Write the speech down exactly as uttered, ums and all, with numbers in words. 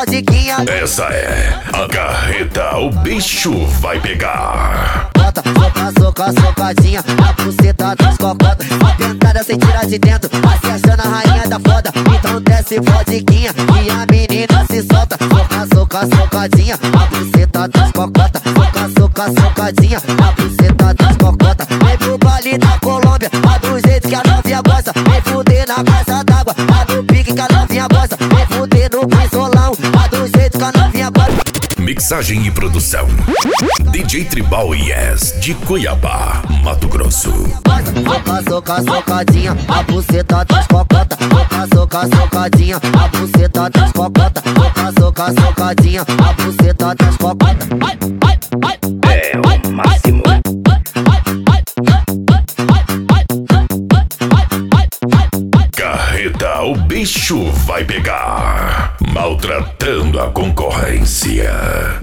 fodiquinha. Essa é a carreta, o bicho vai pegar. Bota, soca, soca, socadinha, a buceta das cocotas. Tentada sem tirar de dentro, vai se achando a rainha da foda. Então desce fodiquinha e a menina se solta. Soca, soca, socadinha, a buceta das cocotas. Soca, soca, socadinha, a buceta das cocotas. Vem pro baile da Colômbia, a do jeito que a novinha gosta. Vem fuder na casa d'água, a do pique que a novinha gosta. Vem fuder no pisolão, a do jeito que a novinha gosta. Mixagem e produção D J Tribal Yes, de Cuiabá, Mato Grosso. Soca, soca, socadinha, a buceta das cocotas. Soca, soca, socadinha, a buceta das cocotas. Soca, soca, socadinha, a buceta das cocotas. É o máximo. Carreta, o bicho vai pegar. Maltratando a concorrência.